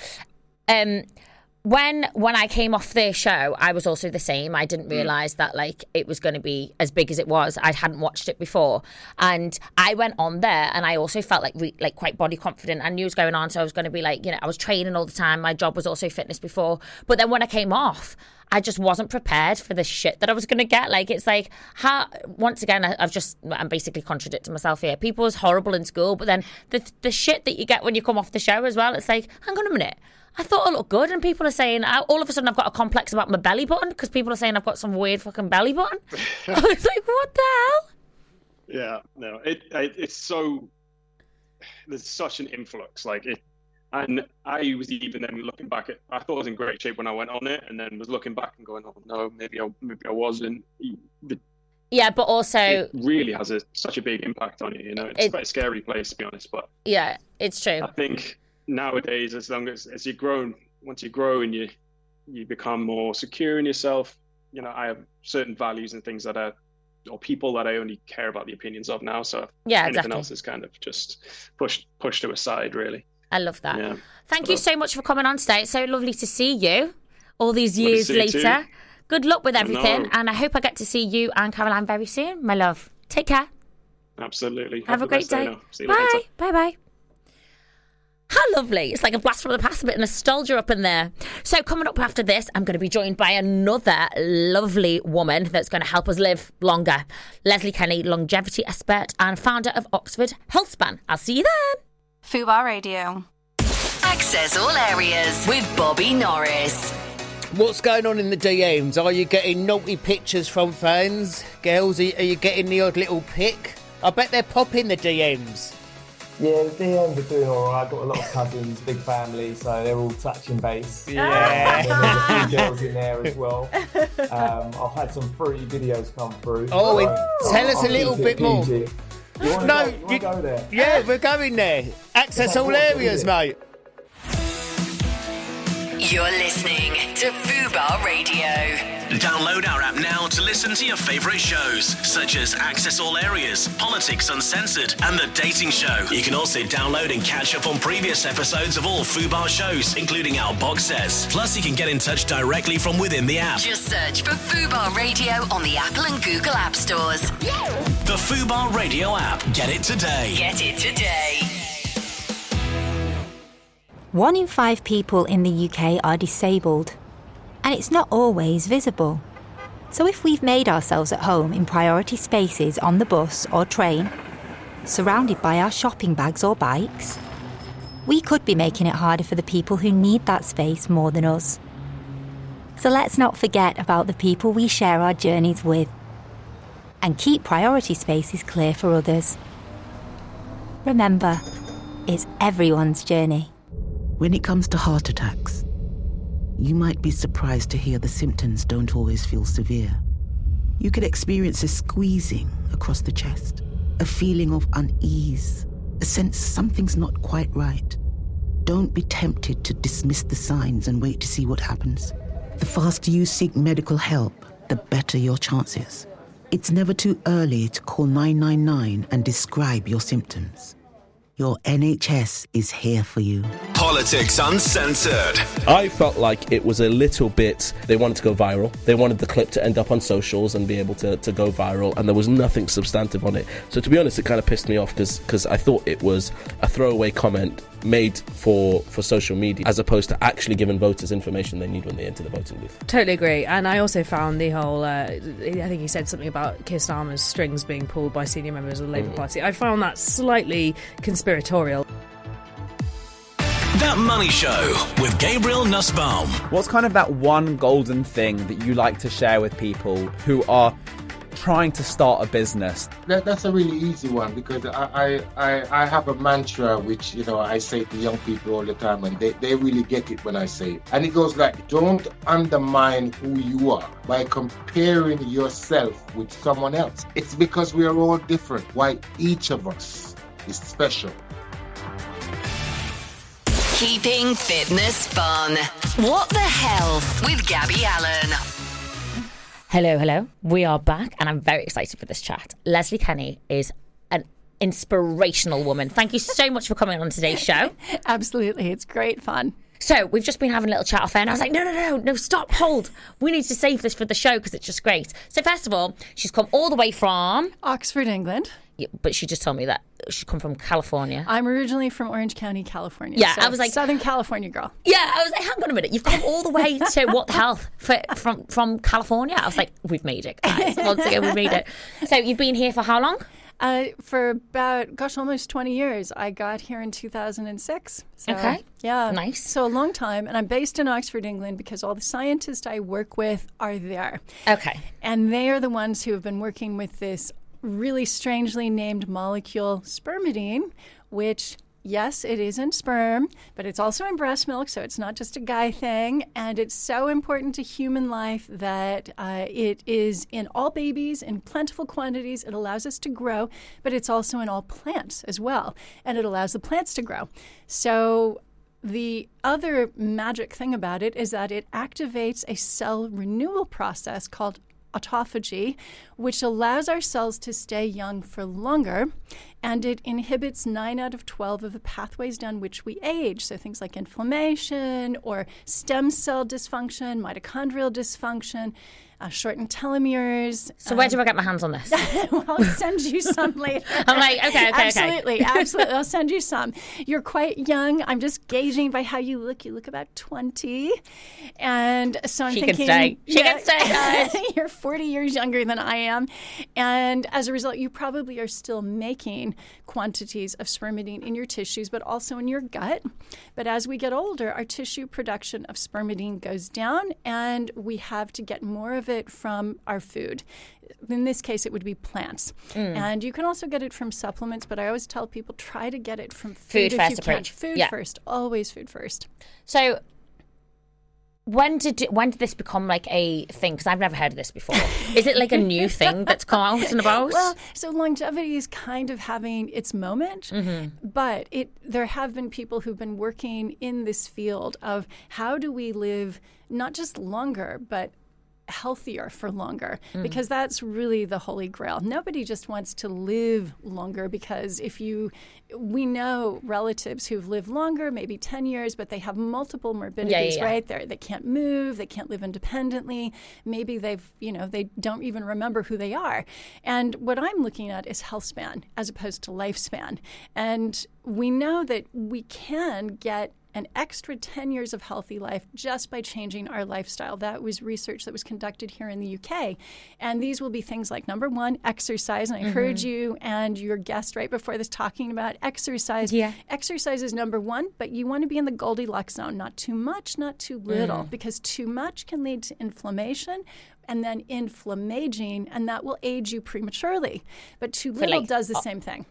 When I came off the show, I was also the same. I didn't realise that it was going to be as big as it was. I hadn't watched it before, and I went on there, and I also felt like quite body confident. I knew what was going on, so I was going to be I was training all the time. My job was also fitness before, but then when I came off, I just wasn't prepared for the shit that I was going to get. It's like, once again, I'm basically contradicting myself here. People was horrible in school, but then the shit that you get when you come off the show as well, it's like, hang on a minute. I thought I looked good, and people are saying, all of a sudden I've got a complex about my belly button because people are saying I've got some weird fucking belly button. I was like, what the hell? Yeah, no, it's so, there's such an influx, and I was even then looking back I thought I was in great shape when I went on it, and then was looking back and going, oh no, maybe I wasn't. Yeah, but also it really has such a big impact on you. It's quite a scary place, to be honest. But yeah, it's true. I think nowadays, as you grow, once you grow and you become more secure in yourself, I have certain values and things or people that I only care about the opinions of now. So anything else is kind of just pushed to a side, really. I love that. Yeah. Thank you so much for coming on today. It's so lovely to see you all these years later. Good luck with everything, and I hope I get to see you and Caroline very soon, my love. Take care. Absolutely. Have a great day. See you later. Bye. How lovely. It's like a blast from the past, a bit of nostalgia up in there. So coming up after this, I'm going to be joined by another lovely woman that's going to help us live longer. Leslie Kenny, longevity expert and founder of Oxford Healthspan. I'll see you then. Fubar Radio. Access all areas with Bobby Norris. What's going on in the DMs? Are you getting naughty pictures from fans? Girls, are you getting the odd little pic? I bet they're popping the DMs. Yeah, the DMs are doing all right. I've got a lot of cousins, big family, so they're all touching base. Yeah. And there's a few girls in there as well. I've had some fruity videos come through. Oh, tell us a little bit more. You wanna go there? Yeah, we're going there. Access all areas, mate. You're listening to Fubar Radio. Download our app now to listen to your favourite shows, such as Access All Areas, Politics Uncensored, and The Dating Show. You can also download and catch up on previous episodes of all Fubar shows, including our box sets. Plus, you can get in touch directly from within the app. Just search for Fubar Radio on the Apple and Google App Stores. The Fubar Radio app. Get it today. Get it today. 1 in 5 people in the UK are disabled, and it's not always visible. So if we've made ourselves at home in priority spaces on the bus or train, surrounded by our shopping bags or bikes, we could be making it harder for the people who need that space more than us. So let's not forget about the people we share our journeys with, and keep priority spaces clear for others. Remember, it's everyone's journey. When it comes to heart attacks, you might be surprised to hear the symptoms don't always feel severe. You could experience a squeezing across the chest, a feeling of unease, a sense something's not quite right. Don't be tempted to dismiss the signs and wait to see what happens. The faster you seek medical help, the better your chances. It's never too early to call 999 and describe your symptoms. Your NHS is here for you. Politics Uncensored. I felt like it was a little bit, they wanted to go viral. They wanted the clip to end up on socials and be able to go viral, and there was nothing substantive on it. So to be honest, it kind of pissed me off because I thought it was a throwaway comment made for social media, as opposed to actually giving voters information they need when they enter the voting booth. Totally agree. And I also found the whole, I think he said something about Keir Starmer's strings being pulled by senior members of the Labour Party. I found that slightly conspiratorial. That Money Show with Gabriel Nussbaum. What's kind of that one golden thing that you like to share with people who are trying to start a business? That's a really easy one, because I have a mantra which, I say to young people all the time, and they really get it when I say it. And it goes like, don't undermine who you are by comparing yourself with someone else. It's because we are all different, why each of us is special. Keeping fitness fun. What the Health with Gabby Allen. Hello. We are back, and I'm very excited for this chat. Leslie Kenny is an inspirational woman. Thank you so much for coming on today's show. Absolutely. It's great fun. So we've just been having a little chat off air, and I was like, no, stop, hold. We need to save this for the show because it's just great. So first of all, she's come all the way from Oxford, England. Yeah, but she just told me that she's come from California. I'm originally from Orange County, California. Yeah, so I was like, Southern California girl. Yeah, I was like, hang on a minute, you've come all the way to What the Health from California? I was like, we've made it, guys. Once again, we've made it. So you've been here for how long? For about, almost 20 years. I got here in 2006. So, okay. Yeah. Nice. So a long time. And I'm based in Oxford, England, because all the scientists I work with are there. Okay. And they are the ones who have been working with this really strangely named molecule, spermidine, which, yes, it is in sperm, but it's also in breast milk, so it's not just a guy thing. And it's so important to human life that it is in all babies in plentiful quantities. It allows us to grow, but it's also in all plants as well. And it allows the plants to grow. So the other magic thing about it is that it activates a cell renewal process called autophagy, which allows our cells to stay young for longer, and it inhibits 9 out of 12 of the pathways down which we age. So things like inflammation or stem cell dysfunction, mitochondrial dysfunction, shortened telomeres. So where do I get my hands on this? Well, I'll send you some later. I'm like, okay. Absolutely. I'll send you some. You're quite young. I'm just gauging by how you look. You look about 20. And so I'm thinking... She can stay, guys. You're 40 years younger than I am. And as a result, you probably are still making quantities of spermidine in your tissues, but also in your gut. But as we get older, our tissue production of spermidine goes down, and we have to get more of it from our food. In this case, it would be plants. And you can also get it from supplements, but I always tell people try to get it from food first if you can. approach. Food first. Always food first. So When did this become like a thing? Because I've never heard of this before. Is it like a new thing that's come out and about? Well, so longevity is kind of having its moment, but there have been people who've been working in this field of how do we live not just longer, but healthier for longer, because that's really the holy grail. Nobody just wants to live longer, because we know relatives who've lived longer, maybe 10 years, but they have multiple morbidities, right? They can't move, they can't live independently. Maybe they don't even remember who they are. And what I'm looking at is health span as opposed to lifespan. And we know that we can get an extra 10 years of healthy life just by changing our lifestyle. That was research that was conducted here in the UK. And these will be things like, number one, exercise. And I heard you and your guest right before this talking about exercise. Yeah. Exercise is number one, but you want to be in the Goldilocks zone. Not too much, not too little, because too much can lead to inflammation and then inflammaging, and that will age you prematurely. But too little does the same thing.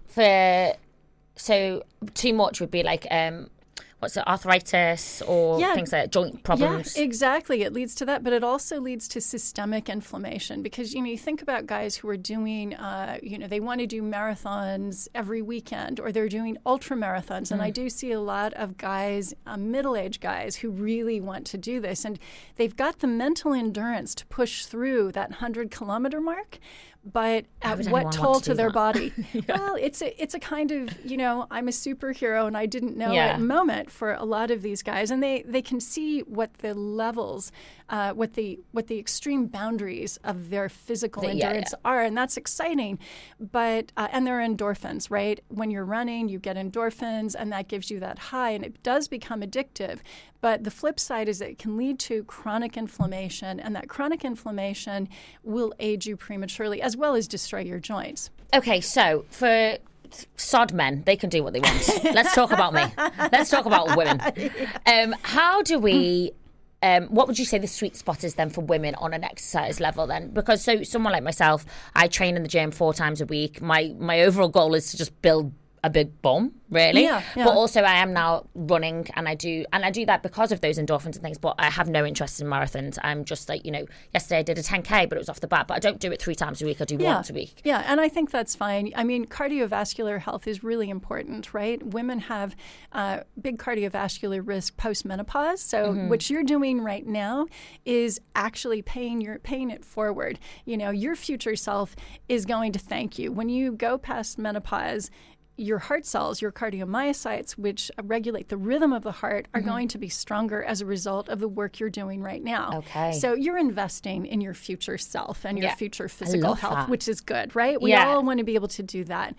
So too much would be like... what's it, arthritis or things like joint problems? Yeah, exactly. It leads to that, but it also leads to systemic inflammation, because, you think about guys who are doing, they want to do marathons every weekend, or they're doing ultra marathons. And I do see a lot of guys, middle-aged guys, who really want to do this. And they've got the mental endurance to push through that 100-kilometer mark. But at what toll to their body? Well, it's a kind of, I'm a superhero and I didn't know it moment for a lot of these guys. And they can see what the levels, what the extreme boundaries of their physical endurance are. And that's exciting. But, and there are endorphins, right? When you're running, you get endorphins and that gives you that high, and it does become addictive. But the flip side is that it can lead to chronic inflammation, and that chronic inflammation will age you prematurely as well as destroy your joints. Okay, so for sod men, they can do what they want. Let's talk about me. Let's talk about women. How do we... what would you say the sweet spot is then for women on an exercise level then? Because someone like myself, I train in the gym 4 times a week. My overall goal is to just build a big bum, really. But also I am now running, and I do that because of those endorphins and things, but I have no interest in marathons. I'm just like, yesterday I did a 10K, but it was off the bat, but I don't do it 3 times a week. I do once a week. Yeah, and I think that's fine. I mean, cardiovascular health is really important, right? Women have big cardiovascular risk post-menopause. So what you're doing right now is actually paying it forward. Your future self is going to thank you. When you go past menopause, your heart cells, your cardiomyocytes, which regulate the rhythm of the heart, are going to be stronger as a result of the work you're doing right now. Okay. So you're investing in your future self and your future physical health, which is good, right? We all want to be able to do that.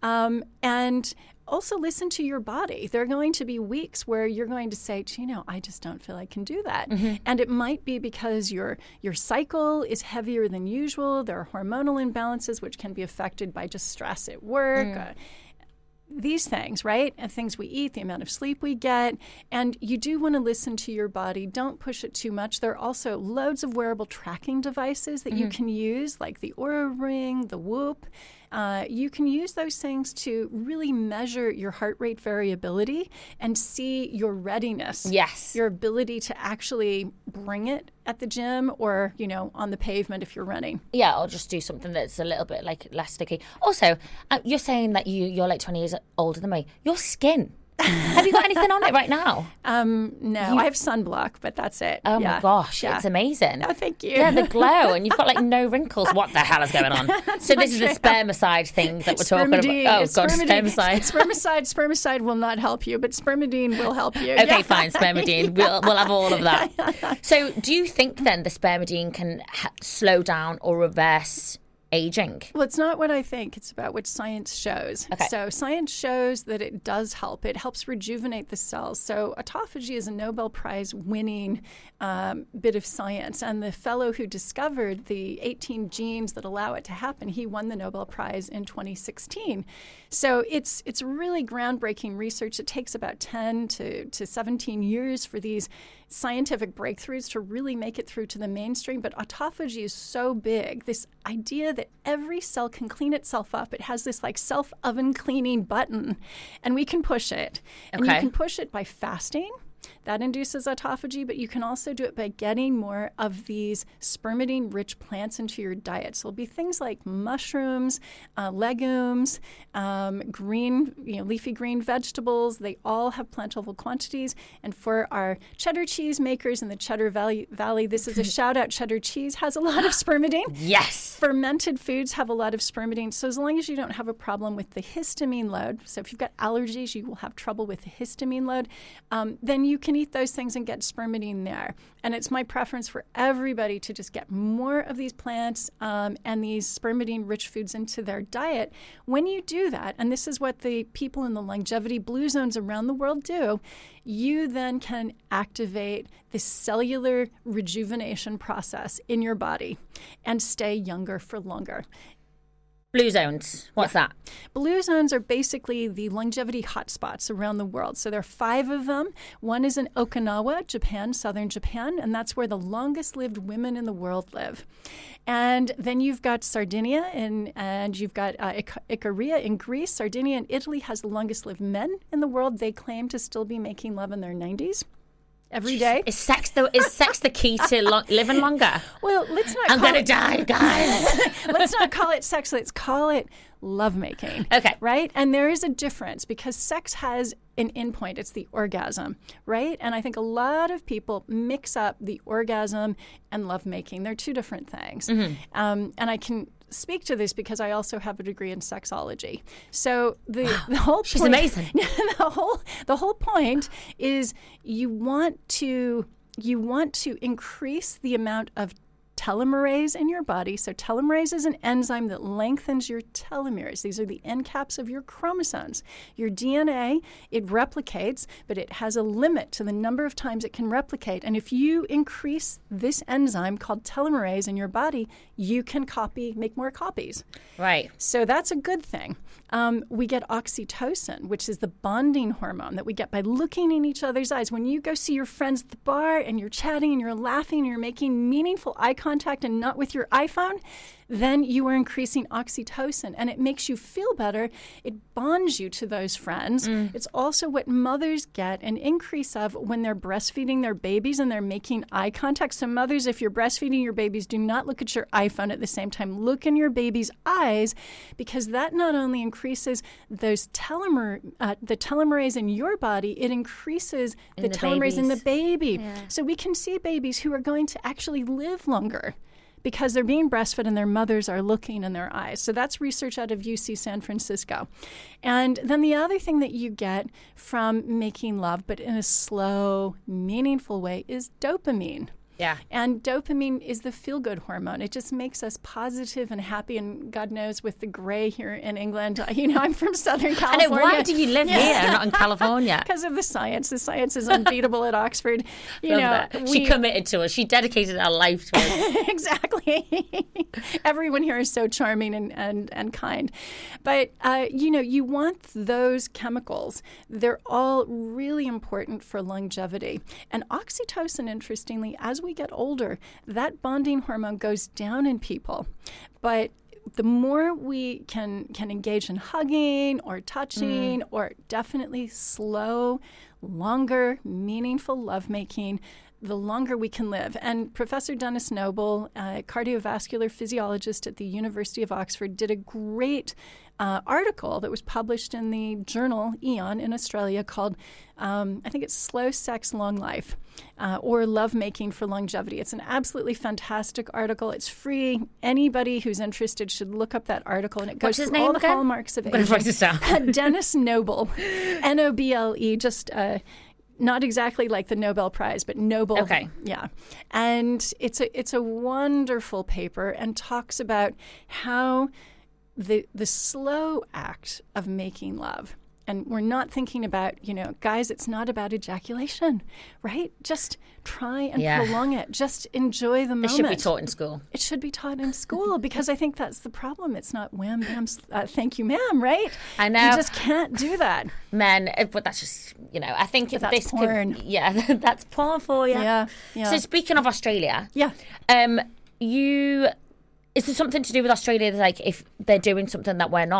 And also listen to your body. There are going to be weeks where you're going to say, I just don't feel I can do that. And it might be because your cycle is heavier than usual. There are hormonal imbalances, which can be affected by just stress at work. These things, right? And things we eat, the amount of sleep we get. And you do want to listen to your body. Don't push it too much. There are also loads of wearable tracking devices that you can use, like the Oura Ring, the Whoop. You can use those things to really measure your heart rate variability and see your readiness. Yes. Your ability to actually bring it at the gym or, on the pavement if you're running. Yeah, or just do something that's a little bit like less sticky. Also, you're saying that you're like 20 years older than me. Your skin. Have you got anything on it right now? No, I have sunblock, but that's it. Oh my gosh, it's amazing. Oh, thank you. Yeah, the glow, and you've got like no wrinkles. What the hell is going on? So this is the spermicide thing that we're talking about. Oh God, spermicide. Spermicide will not help you, but spermidine will help you. Okay, fine, spermidine. We'll have all of that. So do you think then the spermidine can slow down or reverse aging? Well, it's not what I think. It's about what science shows. Okay. So science shows that it does help. It helps rejuvenate the cells. So autophagy is a Nobel Prize winning bit of science. And the fellow who discovered the 18 genes that allow it to happen, he won the Nobel Prize in 2016. So it's really groundbreaking research. It takes about 10 to 17 years for these scientific breakthroughs to really make it through to the mainstream. But autophagy is so big, this idea that every cell can clean itself up. It has this like self-oven cleaning button, and we can push it. And you can push it by fasting. That induces autophagy, but you can also do it by getting more of these spermidine-rich plants into your diet. So it'll be things like mushrooms, legumes, green, leafy green vegetables. They all have plentiful quantities. And for our cheddar cheese makers in the Cheddar Valley, this is a shout out. Cheddar cheese has a lot of spermidine. Yes. Fermented foods have a lot of spermidine. So as long as you don't have a problem with the histamine load, so if you've got allergies, you will have trouble with the histamine load, then you can eat those things and get spermidine there. And it's my preference for everybody to just get more of these plants and these spermidine-rich foods into their diet. When you do that, and this is what the people in the longevity blue zones around the world do, you then can activate the cellular rejuvenation process in your body and stay younger for longer. Blue zones. What's that? Blue zones are basically the longevity hotspots around the world. So there are 5 of them. One is in Okinawa, Japan, southern Japan, and that's where the longest lived women in the world live. And then you've got Sardinia and you've got Icaria in Greece. Sardinia in Italy has the longest lived men in the world. They claim to still be making love in their 90s. Every day. Is sex the key to living longer? Well, let's not. I'm gonna die, guys. Let's not call it sex. Let's call it lovemaking. Okay. Right? And there is a difference because sex has an endpoint. It's the orgasm, right? And I think a lot of people mix up the orgasm and lovemaking. They're 2 different things. Mm-hmm. And I can speak to this because I also have a degree in sexology. So the whole She's point, amazing. the whole point is you want to increase the amount of telomerase in your body. So telomerase is an enzyme that lengthens your telomeres. These are the end caps of your chromosomes. Your DNA, it replicates, but it has a limit to the number of times it can replicate. And if you increase this enzyme called telomerase in your body, you can make more copies. Right. So that's a good thing. We get oxytocin, which is the bonding hormone that we get by looking in each other's eyes. When you go see your friends at the bar and you're chatting and you're laughing and you're making meaningful eye contact and not with your iPhone, then you are increasing oxytocin and it makes you feel better. It bonds you to those friends. It's also what mothers get an increase of when they're breastfeeding their babies and they're making eye contact. So mothers, if you're breastfeeding your babies, do not look at your iPhone at the same time. Look in your baby's eyes because that not only increases those the telomerase in your body, it increases the telomerase in the baby. Yeah. So we can see babies who are going to actually live longer because they're being breastfed and their mothers are looking in their eyes. So that's research out of UC San Francisco. And then the other thing that you get from making love, but in a slow, meaningful way, is dopamine. Yeah. And dopamine is the feel-good hormone. It just makes us positive and happy. And God knows with the gray here in England, I'm from Southern California. I know, why do you live here, not in California? Because of the science. The science is unbeatable at Oxford. She committed to us. She dedicated her life to us. Exactly. Everyone here is so charming and kind. But, you want those chemicals. They're all really important for longevity. And oxytocin, interestingly, as we get older, that bonding hormone goes down in people. But the more we can engage in hugging or touching or definitely slow, longer, meaningful lovemaking, the longer we can live. And Professor Dennis Noble, a cardiovascular physiologist at the University of Oxford, did a great article that was published in the journal Eon in Australia called, I think it's Slow Sex, Long Life, or Lovemaking for Longevity. It's an absolutely fantastic article. It's free. Anybody who's interested should look up that article, and it goes through all the hallmarks of aging. I'm going to write this down. Dennis Noble, Noble, just... not exactly like the Nobel Prize, but Noble. Okay. Yeah. And it's a wonderful paper and talks about how the slow act of making love. And we're not thinking about, guys, it's not about ejaculation, right? Just try and prolong it. Just enjoy the moment. It should be taught in school. It should be taught in school because I think that's the problem. It's not wham, bam, thank you, ma'am, right? I know. You just can't do that. Men, but that's just, I think that's this porn. That's porn for you. Yeah. So speaking of Australia. Yeah. Is there something to do with Australia, like if they're doing something that we're not?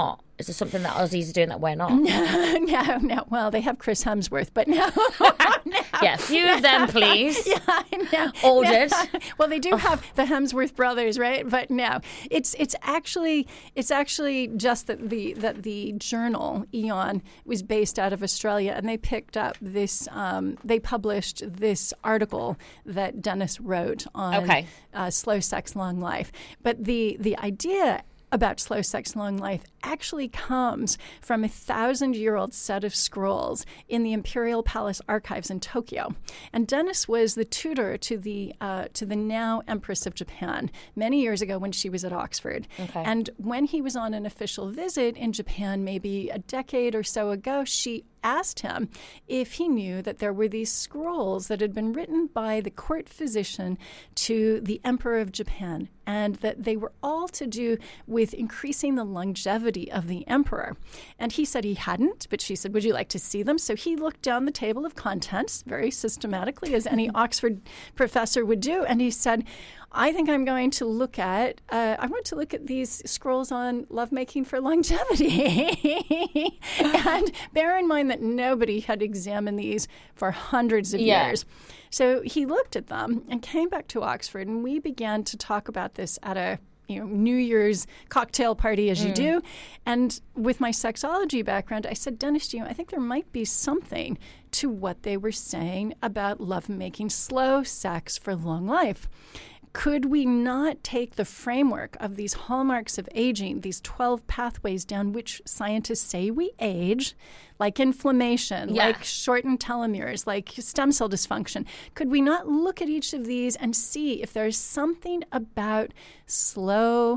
Is there something that Aussies are doing that we're not? No. Well, they have Chris Hemsworth, but no. Yeah, a few of them, please. No. Ordered. No. Well, they do have the Hemsworth brothers, right? But no, it's actually just that the journal Eon was based out of Australia, and they picked up this. They published this article that Dennis wrote on slow sex, long life. But the idea about slow sex, long life actually comes from a 1,000-year-old set of scrolls in the Imperial Palace archives in Tokyo. And Dennis was the tutor to the now Empress of Japan many years ago when she was at Oxford. Okay. And when he was on an official visit in Japan, maybe a decade or so ago, she asked him if he knew that there were these scrolls that had been written by the court physician to the Emperor of Japan, and that they were all to do with increasing the longevity of the emperor. And he said he hadn't, but she said, would you like to see them? So he looked down the table of contents very systematically, as any Oxford professor would do, and he said, I think I'm going to look at, I want to look at these scrolls on lovemaking for longevity. And bear in mind that nobody had examined these for hundreds of years. So he looked at them and came back to Oxford, and we began to talk about this at a New Year's cocktail party, as you do. And with my sexology background, I said, Dennis, I think there might be something to what they were saying about lovemaking, slow sex for long life. Could we not take the framework of these hallmarks of aging, these 12 pathways down which scientists say we age, like inflammation, like shortened telomeres, like stem cell dysfunction? Could we not look at each of these and see if there's something about slow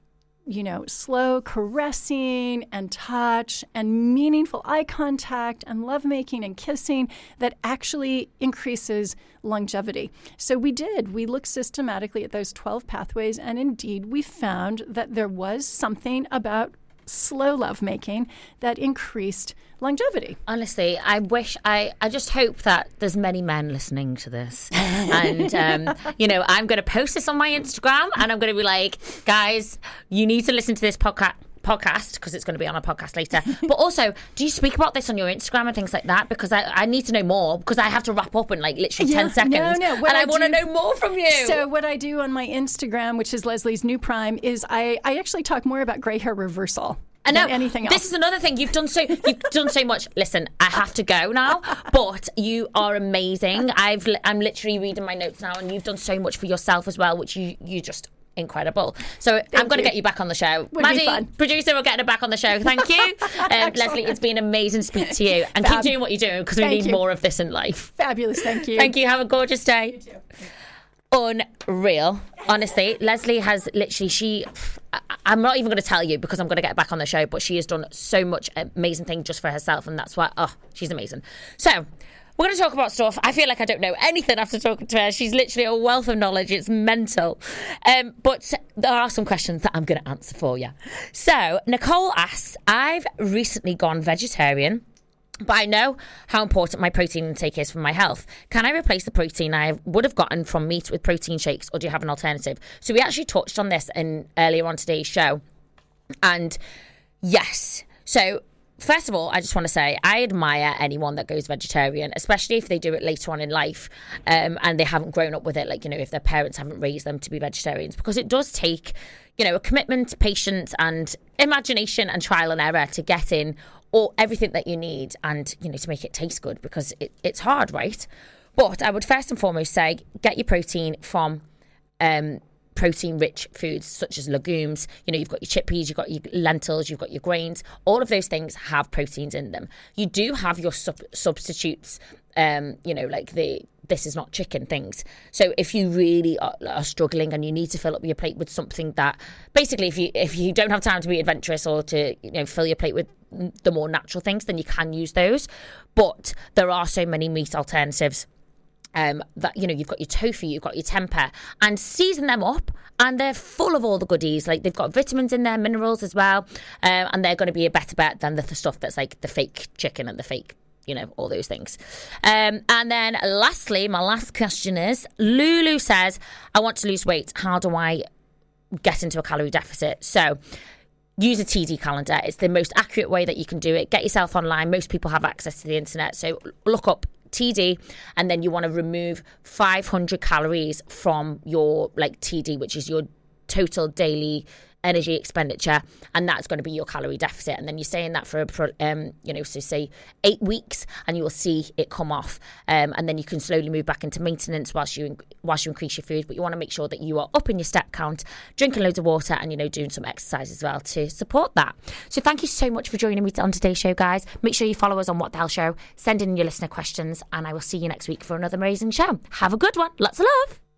caressing and touch and meaningful eye contact and lovemaking and kissing that actually increases longevity? So we did. We looked systematically at those 12 pathways, and indeed we found that there was something about slow lovemaking that increased longevity. Honestly, I just hope that there's many men listening to this. And, I'm going to post this on my Instagram, and I'm going to be like, guys, you need to listen to this podcast because it's going to be on a podcast later. But also, do you speak about this on your Instagram and things like that? Because I need to know more, because I have to wrap up in literally 10 seconds. No. And I want to know more from you. So what I do on my Instagram, which is Leslie's New Prime, is I actually talk more about grey hair reversal. I know. Anything else. This is another thing. You've done so much. Listen, I have to go now, but you are amazing. I'm literally reading my notes now, and you've done so much for yourself as well, which you just incredible. So I'm going to get you back on the show. Maddie, producer, we're getting her back on the show. Thank you. Leslie, it's been amazing to speak to you. And keep doing what you're doing, because we need more of this in life. Fabulous. Thank you. Thank you. Have a gorgeous day. You too. Unreal. Honestly, Leslie has literally, I'm not even going to tell you because I'm going to get back on the show, but she has done so much amazing thing just for herself, and that's why, she's amazing. So, we're going to talk about stuff. I feel like I don't know anything after talking to her. She's literally a wealth of knowledge. It's mental. But there are some questions that I'm going to answer for you. So, Nicole asks, I've recently gone vegetarian, but I know how important my protein intake is for my health. Can I replace the protein I would have gotten from meat with protein shakes, or do you have an alternative? So we actually touched on this earlier on today's show. And yes. So first of all, I just want to say I admire anyone that goes vegetarian, especially if they do it later on in life and they haven't grown up with it, if their parents haven't raised them to be vegetarians, because it does take, a commitment, patience and imagination and trial and error to get in or everything that you need and, to make it taste good, because it's hard, right? But I would first and foremost say get your protein from protein-rich foods such as legumes. You've got your chickpeas, you've got your lentils, you've got your grains. All of those things have proteins in them. You do have your substitutes, this is not chicken things. So if you really are struggling and you need to fill up your plate with something that, basically, if you don't have time to be adventurous or to fill your plate with the more natural things, then you can use those. But there are so many meat alternatives that you've got your tofu, you've got your tempeh, and season them up, and they're full of all the goodies. They've got vitamins in there, minerals as well, and they're going to be a better bet than the stuff that's like the fake chicken and the fake, all those things. And then lastly, my last question is, Lulu says, I want to lose weight. How do I get into a calorie deficit? So use a TD calendar. It's the most accurate way that you can do it. Get yourself online. Most people have access to the internet. So look up TD, and then you want to remove 500 calories from your TD, which is your total daily energy expenditure, and that's going to be your calorie deficit. And then you're saying that for so say 8 weeks, and you will see it come off, and then you can slowly move back into maintenance whilst you increase your food. But you want to make sure that you are up in your step count, drinking loads of water, and doing some exercise as well to support that. So thank you so much for joining me on today's show, guys. Make sure you follow us on What the Hell Show, send in your listener questions, and I will see you next week for another amazing show. Have a good one. Lots of love.